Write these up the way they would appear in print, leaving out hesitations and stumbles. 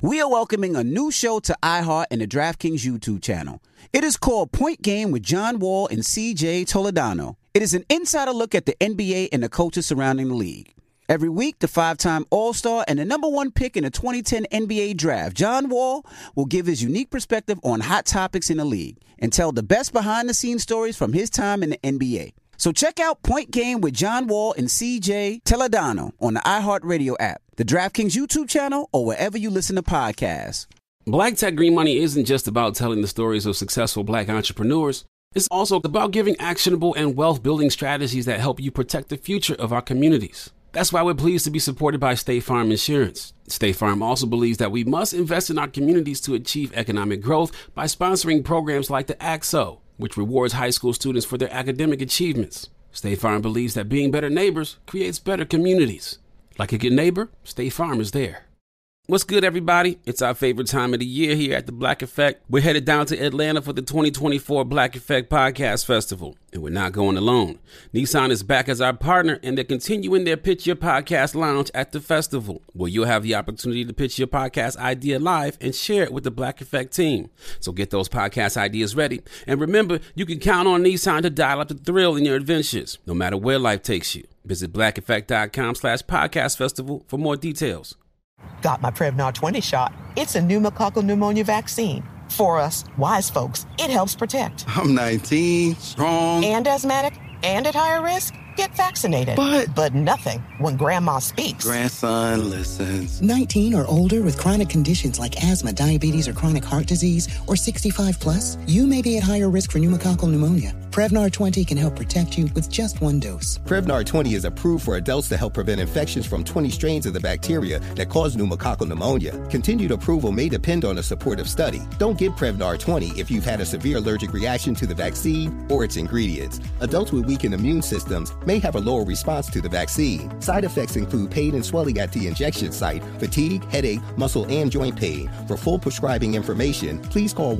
We are welcoming a new show to iHeart and the DraftKings YouTube channel. It is called Point Game with John Wall and CJ Toledano. It is an insider look at the NBA and the coaches surrounding the league. Every week, the 5-time All-Star and the number one pick in the 2010 NBA Draft, John Wall, will give his unique perspective on hot topics in the league and tell the best behind-the-scenes stories from his time in the NBA. So check out Point Game with John Wall and CJ Toledano on the iHeartRadio app, the DraftKings YouTube channel, or wherever you listen to podcasts. Black Tech Green Money isn't just about telling the stories of successful Black entrepreneurs. It's also about giving actionable and wealth-building strategies that help you protect the future of our communities. That's why we're pleased to be supported by State Farm Insurance. State Farm also believes that we must invest in our communities to achieve economic growth by sponsoring programs like the ACT-SO, which rewards high school students for their academic achievements. State Farm believes that being better neighbors creates better communities. Like a good neighbor, State Farm is there. What's good, everybody? It's our favorite time of the year here at the Black Effect. We're headed down to Atlanta for the 2024 Black Effect Podcast Festival, and we're not going alone. Nissan is back as our partner, and they're continuing their Pitch Your Podcast Lounge at the festival, where you'll have the opportunity to pitch your podcast idea live and share it with the Black Effect team. So get those podcast ideas ready, and remember, you can count on Nissan to dial up the thrill in your adventures, no matter where life takes you. Visit blackeffect.com/podcast festival for more details. Got my Prevnar 20 shot. It's a pneumococcal pneumonia vaccine. For us, wise folks, it helps protect. I'm 19, strong. And asthmatic, and at higher risk. Get vaccinated. But nothing when grandma speaks. Grandson listens. 19 or older with chronic conditions like asthma, diabetes, or chronic heart disease, or 65 plus, you may be at higher risk for pneumococcal pneumonia. Prevnar 20 can help protect you with just one dose. Prevnar 20 is approved for adults to help prevent infections from 20 strains of the bacteria that cause pneumococcal pneumonia. Continued approval may depend on a supportive study. Don't get Prevnar 20 if you've had a severe allergic reaction to the vaccine or its ingredients. Adults with weakened immune systems may have a lower response to the vaccine. Side effects include pain and swelling at the injection site, fatigue, headache, muscle, and joint pain. For full prescribing information, please call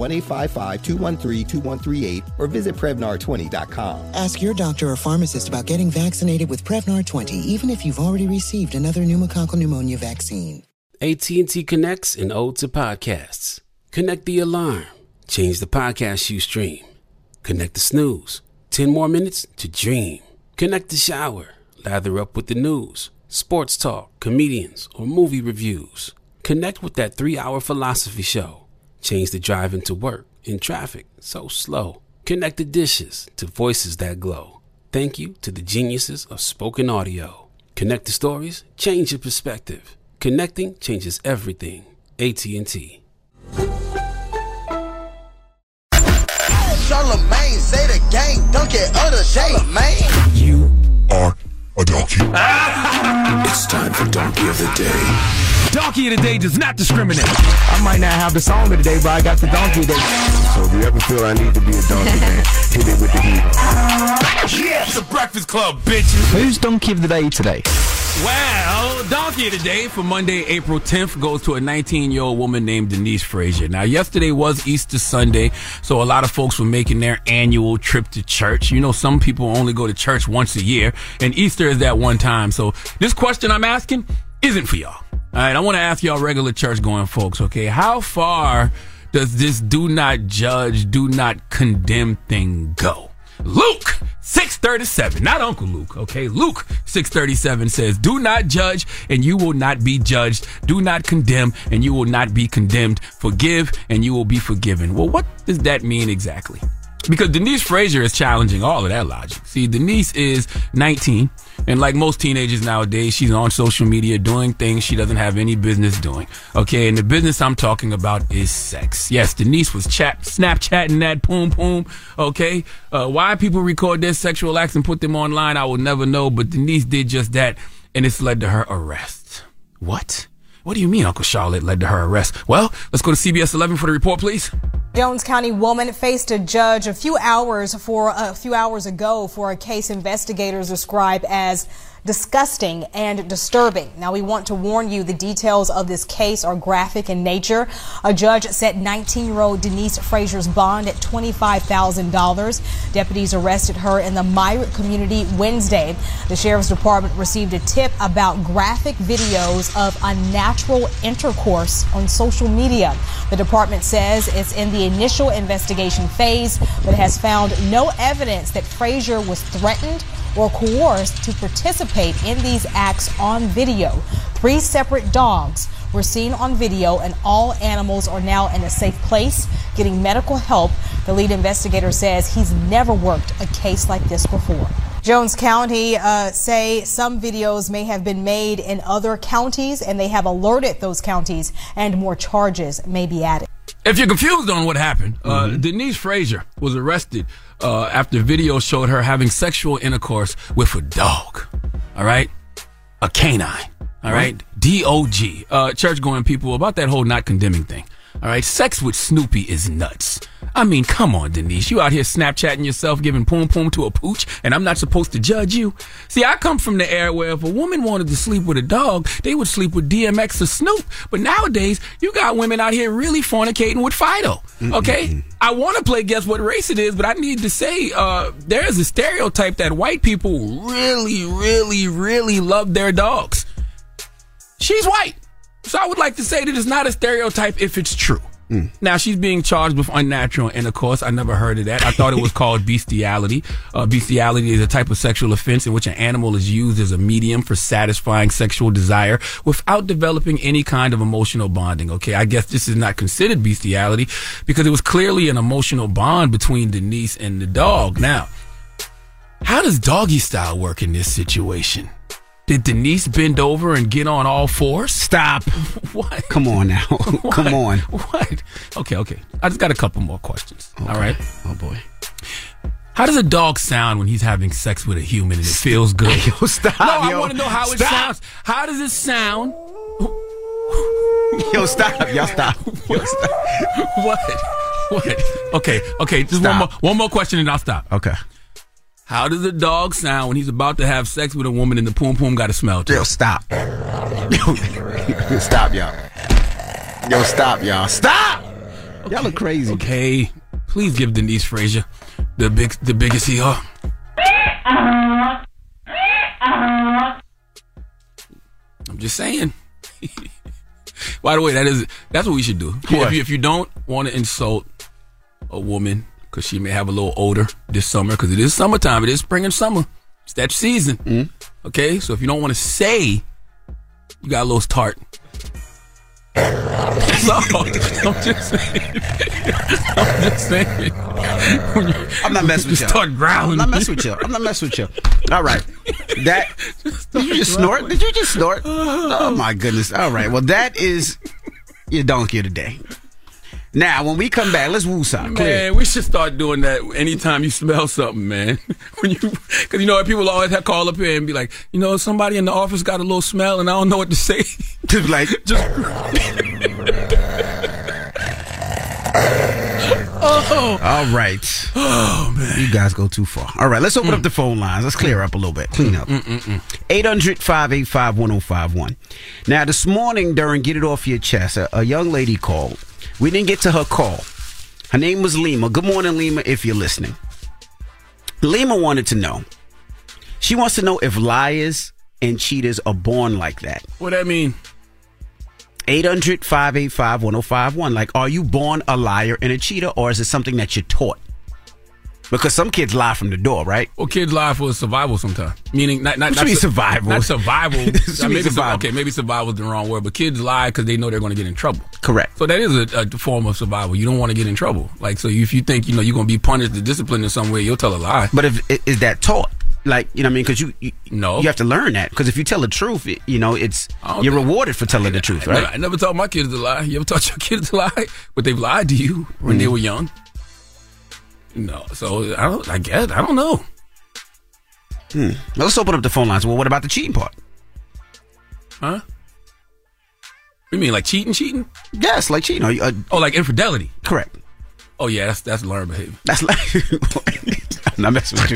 1-855-213-2138 or visit Prevnar20.com. Ask your doctor or pharmacist about getting vaccinated with Prevnar 20, even if you've already received another pneumococcal pneumonia vaccine. AT&T connects an ode to podcasts. Connect the alarm. Change the podcast you stream. Connect the snooze. 10 more minutes to dream. Connect the shower. Lather up with the news, sports talk, comedians, or movie reviews. Connect with that 3-hour philosophy show. Change the drive into work in traffic so slow. Connect the dishes to voices that glow. Thank you to the geniuses of spoken audio. Connect the stories, change your perspective. Connecting changes everything. AT&T. Charlamagne, say the gang, don't get other Charlamagne. You are a donkey. It's time for Donkey of the Day. Donkey of the Day does not discriminate. I might not have the song of the day, but I got the Donkey of the Day. So if you ever feel I need to be a donkey, man, hit it with the heat. Yeah, it's the Breakfast Club, bitches. Who's Donkey of the Day today? Well, Donkey of the Day for Monday, April 10th goes to a 19-year-old woman named Denise Frazier. Now, yesterday was Easter Sunday, so a lot of folks were making their annual trip to church. You know, some people only go to church once a year, and Easter is that one time. So this question I'm asking isn't for y'all. All right, I want to ask y'all regular church-going folks, okay? How far does this do not judge, do not condemn thing go? Luke 6:37, not Uncle Luke, okay? Luke 6:37 says, do not judge and you will not be judged. Do not condemn and you will not be condemned. Forgive and you will be forgiven. Well, what does that mean exactly? Because Denise Frazier is challenging all of that logic. See, Denise is 19, and like most teenagers nowadays, she's on social media doing things she doesn't have any business doing. Okay, and the business I'm talking about is sex. Yes, Denise was Snapchatting that poom. Okay, why people record their sexual acts and put them online, I will never know, but Denise did just that, and it's led to her arrest. What? What do you mean Uncle Charlotte led to her arrest? Well, let's go to CBS 11 for the report, please. Jones County woman faced a judge a few hours ago for a case investigators describe as disgusting and disturbing. Now, we want to warn you the details of this case are graphic in nature. A judge set 19-year-old Denise Frazier's bond at $25,000. Deputies arrested her in the Myrick community Wednesday. The Sheriff's Department received a tip about graphic videos of unnatural intercourse on social media. The department says it's in the initial investigation phase, but has found no evidence that Frazier was threatened or coerced to participate in these acts on video. 3 separate dogs were seen on video, and all animals are now in a safe place getting medical help. The lead investigator says he's never worked a case like this before. Jones County say some videos may have been made in other counties, and they have alerted those counties, and more charges may be added. If you're confused on what happened, Denise Frazier was arrested after video showed her having sexual intercourse with a dog. All right? A canine. All right? D-O-G. Church-going people about that whole not condemning thing. All right? Sex with Snoopy is nuts. I mean, come on, Denise. You out here Snapchatting yourself, giving poom poom to a pooch, and I'm not supposed to judge you? See, I come from the era where if a woman wanted to sleep with a dog, they would sleep with DMX or Snoop. But nowadays, you got women out here really fornicating with Fido. Okay? I want to play Guess What Race It Is, but I need to say there is a stereotype that white people really, really, really love their dogs. She's white. So I would like to say that it's not a stereotype if it's true. Now, she's being charged with unnatural intercourse. I never heard of that. I thought it was called bestiality. Bestiality is a type of sexual offense in which an animal is used as a medium for satisfying sexual desire without developing any kind of emotional bonding. Okay, I guess this is not considered bestiality because it was clearly an emotional bond between Denise and the dog. Now, how does doggy style work in this situation? Did Denise bend over and get on all fours? Stop. What? Come on now. Come on. What? Okay. I just got a couple more questions. Okay. All right? Oh, boy. How does a dog sound when he's having sex with a human and it feels good? Yo, stop. No, I want to know how it sounds. How does it sound? Yo, stop. Y'all stop. Yo, stop. What? Okay. Just one more question and I'll stop. Okay. How does a dog sound when he's about to have sex with a woman and the poom poom got to smell too? Yo, stop. Yo, stop, y'all. Yo, stop, y'all. Stop! Okay. Y'all look crazy. Okay. Please give Denise Frazier the biggest hee-haw. I'm just saying. By the way, that's what we should do. If you don't want to insult a woman because she may have a little odor this summer, because it is summertime, it is spring and summer, it's that season. Okay, so if you don't want to say you got a little tart, that's all. I'm just saying. I'm not messing with you. Start growling. I'm not messing with you. All right. Did you just snort? Did you just snort? Oh my goodness. All right. Well, that is your donkey of the day. Now, when we come back, let's woo something. Man, we should start doing that anytime you smell something, man. Because people always call up here and be like, somebody in the office got a little smell and I don't know what to say. Just like, Oh. All right. Oh, man. You guys go too far. All right, let's open up the phone lines. Let's clear up a little bit. Clean up. 800-585-1051. Now, this morning during Get It Off Your Chest, a young lady called. We didn't get to her call. Her name was Lima. Good morning, Lima, if you're listening. Lima wanted to know. She wants to know if liars and cheaters are born like that. What that mean? 800-585-1051. Like, are you born a liar and a cheater, or is it something that you're taught? Because some kids lie from the door, right? Well, kids lie for survival sometimes. Meaning, not survival. Not survival. Maybe survival. Maybe survival is the wrong word, but kids lie because they know they're going to get in trouble. Correct. So that is a form of survival. You don't want to get in trouble. Like, so if you think, you're going to be punished or disciplined in some way, you'll tell a lie. But is that taught? Like, you know what I mean? Because you have to learn that. Because if you tell the truth, you're rewarded for telling the truth, right? I never taught my kids to lie. You ever taught your kids to lie? But they've lied to you when they were young. No, so I don't know. Let's open up the phone lines. Well, what about the cheating part? Huh? You mean like cheating? Yes, like cheating. Like infidelity. Correct. Oh, yeah, that's learned behavior. That's like... I'm not messing with you.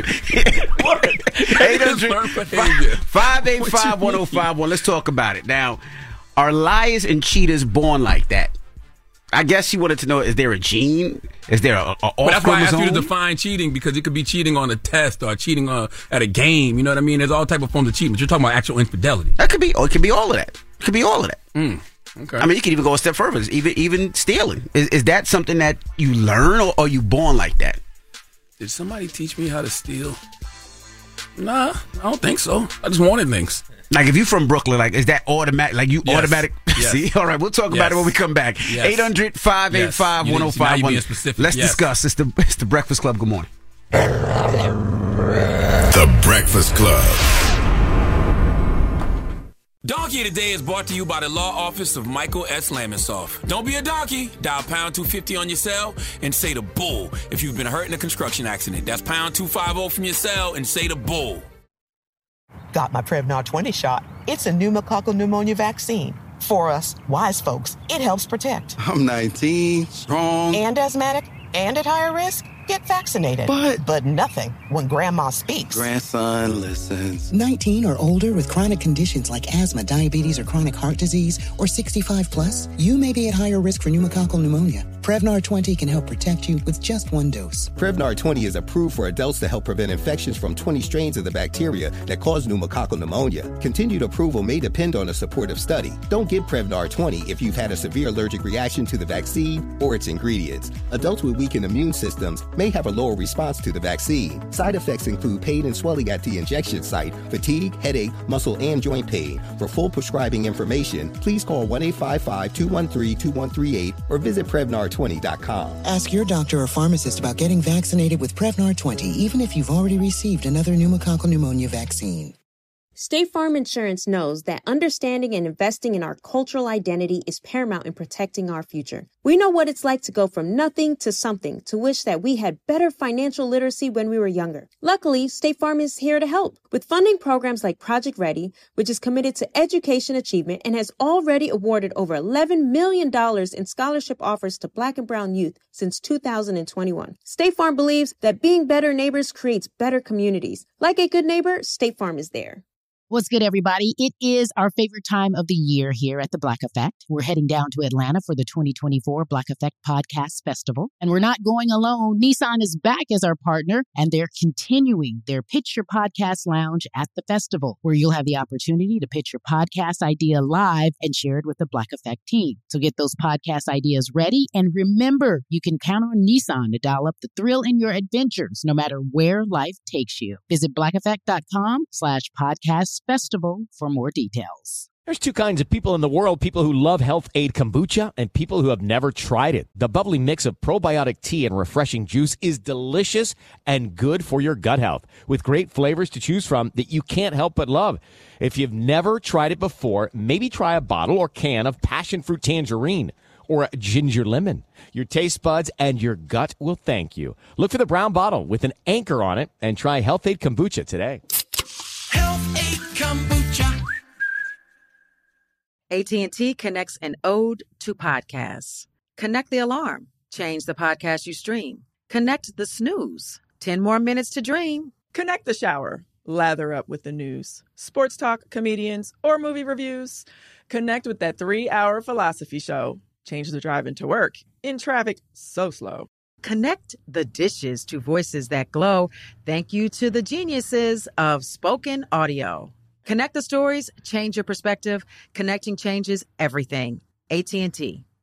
800-585-1051. Let's talk about it. Now, are liars and cheaters born like that? I guess she wanted to know, is there a gene? Is there a off chromosome? That's why I asked you to define cheating, because it could be cheating on a test or cheating at a game. You know what I mean? There's all type of forms of cheating, but you're talking about actual infidelity. That could be, or it could be all of that. It could be all of that. Okay. I mean, you could even go a step further. Even stealing. Is that something that you learn, or are you born like that? Did somebody teach me how to steal? Nah, I don't think so. I just wanted things. Like, if you're from Brooklyn, like, is that automatic? Like, you automatic? Yes. See? All right, we'll talk about it when we come back. 800-585-1051. Let's discuss. It's the Breakfast Club. Good morning. The Breakfast Club. Donkey Today is brought to you by the law office of Michael S. Lamonsoff. Don't be a donkey. Dial pound 250 on your cell and say the bull if you've been hurt in a construction accident. That's pound 250 from your cell and say the bull. Got my Prevnar 20 shot. It's a pneumococcal pneumonia vaccine. For us, wise folks, it helps protect. I'm 19, strong. And asthmatic and at higher risk? Get vaccinated. But nothing when grandma speaks. Grandson listens. 19 or older with chronic conditions like asthma, diabetes, or chronic heart disease, or 65 plus, you may be at higher risk for pneumococcal pneumonia. Prevnar 20 can help protect you with just one dose. Prevnar 20 is approved for adults to help prevent infections from 20 strains of the bacteria that cause pneumococcal pneumonia. Continued approval may depend on a supportive study. Don't get Prevnar 20 if you've had a severe allergic reaction to the vaccine or its ingredients. Adults with weakened immune systems may have a lower response to the vaccine. Side effects include pain and swelling at the injection site, fatigue, headache, muscle, and joint pain. For full prescribing information, please call 1-855-213-2138 or visit Prevnar20.com. Ask your doctor or pharmacist about getting vaccinated with Prevnar 20, even if you've already received another pneumococcal pneumonia vaccine. State Farm Insurance knows that understanding and investing in our cultural identity is paramount in protecting our future. We know what it's like to go from nothing to something, to wish that we had better financial literacy when we were younger. Luckily, State Farm is here to help with funding programs like Project Ready, which is committed to education achievement and has already awarded over $11 million in scholarship offers to Black and brown youth since 2021. State Farm believes that being better neighbors creates better communities. Like a good neighbor, State Farm is there. What's good, everybody? It is our favorite time of the year here at the Black Effect. We're heading down to Atlanta for the 2024 Black Effect Podcast Festival. And we're not going alone. Nissan is back as our partner, and they're continuing their Pitch Your Podcast Lounge at the festival, where you'll have the opportunity to pitch your podcast idea live and share it with the Black Effect team. So get those podcast ideas ready. And remember, you can count on Nissan to dial up the thrill in your adventures, no matter where life takes you. Visit blackeffect.com/podcast festival for more details. There's two kinds of people in the world, people who love Health Aid Kombucha and people who have never tried it. The bubbly mix of probiotic tea and refreshing juice is delicious and good for your gut health, with great flavors to choose from that you can't help but love. If you've never tried it before, maybe try a bottle or can of passion fruit tangerine or ginger lemon. Your taste buds and your gut will thank you. Look for the brown bottle with an anchor on it and try Health Aid Kombucha today. AT&T connects an ode to podcasts. Connect the alarm. Change the podcast you stream. Connect the snooze. 10 more minutes to dream. Connect the shower. Lather up with the news. Sports talk, comedians, or movie reviews. Connect with that 3-hour philosophy show. Change the drive into work. In traffic so slow. Connect the dishes to voices that glow. Thank you to the geniuses of spoken audio. Connect the stories, change your perspective. Connecting changes everything. AT&T.